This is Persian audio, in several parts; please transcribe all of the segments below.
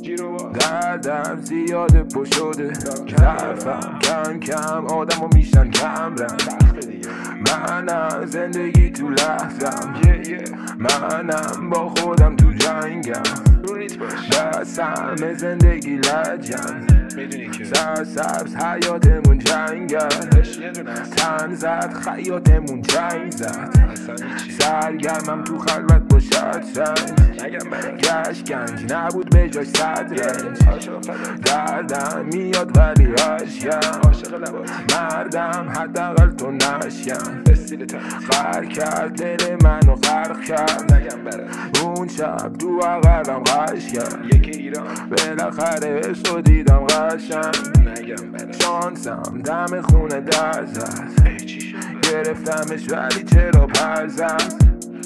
دردم زیاده پشده ظرفم کم کم آدمو میشن کم رنگ منم زندگی تو لحظم منم با خودم تو جنگم بس همه زندگی لجن سرسبز حیاتمون جنگل تن زد خیاطمون جنگ زد سرگرمم تو خلوت با شطرنج گشکنج نبود به جاش صدرنج دردم میاد ولی عشقم مردم حداقل تو نشکن غرق کرد دل منو غرق کرد اون شب تو عقلم غش کرد بالاخره عشق رو دیدم قشنگ شانسم دم خونه در زد گرفتمش ولی چرا پر زد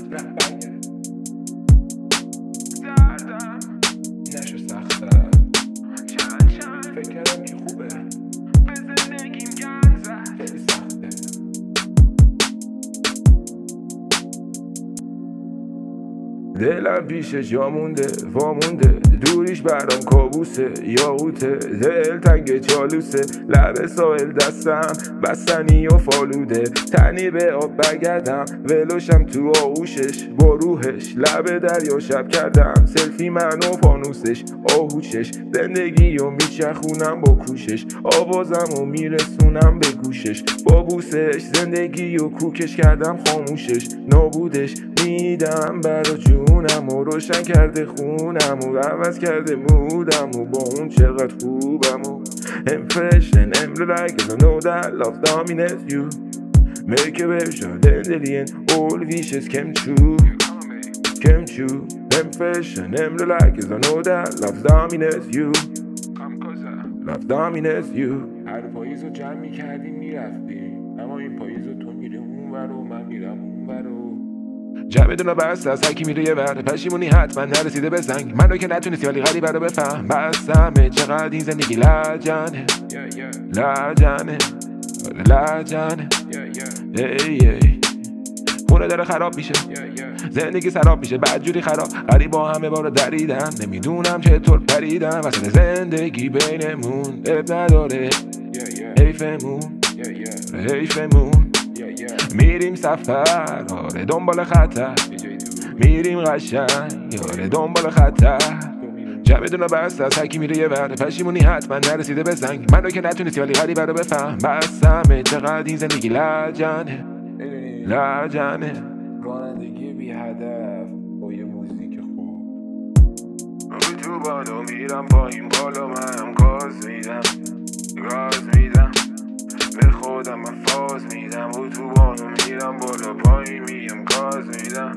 نشو سخت‌تر فکر کردم که خوبه به زندگیم گند زد خیلی سخته دلم پیشش جا مونده وامونده دوریش برام کابوسه یاقوته دل تنگ چالوسه لب ساحل دستم بستنی و فالوده تنی به آب برگردم ولوشم تو آغوشش با روحش لب دریا شب کردم سلفی من و فانوسش آهوشش زندگی و میچخونم با کوشش آوازم و میرسونم به گوشش با بوسش زندگی و کوکش کردم خاموشش نابودش میدم برا جونم و روشن کرده خونم و عوض کرده مودم و با اون چقدر خوبم و I'm fresh and I'm like I know that love dominates you Make a version dandeli and all wishes came true I'm fresh and I'm like I know that love dominates you Love dominates you هر پاییز رو جمع میکردیم میرفتیم اما این پاییز رو تو میره اون ور و من میرم اون ور و جمع دونه بست از هرکی میره یه ور پشیمونی حتما نرسیده به زنگ من رو که نتونستی ولی غریبه رو بفهم بستمه چقدر این زندگی لجنه لجنه لجنه ای خونه داره خراب میشه زندگی سراب میشه بدجوری خراب غریبا همه بارو دریدن نمیدونم چطور پریدن وسط زندگی بینمون اب نداره حیفمون حیفمون میریم سفر آره دنبال خطر میریم قشنگ آره دنبال خطر جمع دونه بست از هرکی میره یه ور پشیمونی حتما نرسیده به زنگ من رو که نتونستی ولی غریبه رو بفهم بستمه چقدر این زندگی لجنه لجنه رانندگی بی هدف با یه موزیک خوب تو بالو میرم پایین بالا من گاز میدم به خودم من فاز میدم تو بالو میرم بالا پایین میگم گاز میدم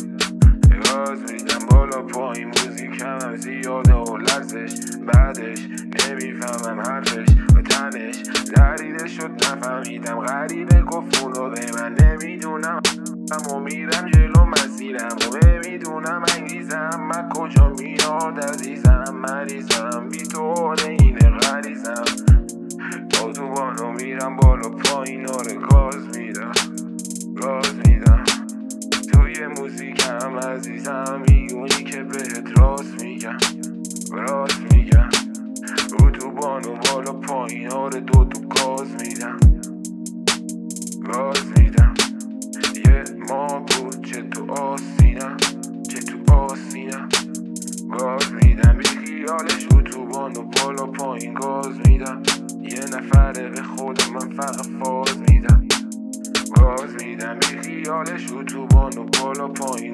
بالا پایین موزیکم هم زیاده و لرزش بعدش نمیفهمم حرفش و تنش دریده شد نفهمیدم غریبه گفت اونو به من نمیدونم اما میرم جلو مسیرم و نمیدونم انگیزم من کجا میاد عزیزم مریضم بی تو اینه غریزم با تو بالو میرم بالا پایین آره گاز میدم توی موزیکم عزیزم میگونی که بهت راست میگم تو بانو بالا پایین آره دو گاز میدم یه ما بود چه تو آسینم گاز میدم بی خیالش تو بانو بالا پایین گاز میدم یه نفره به خودم من فقط فاز میدم گاز میدم بی خیالش تو بانو بالا پایین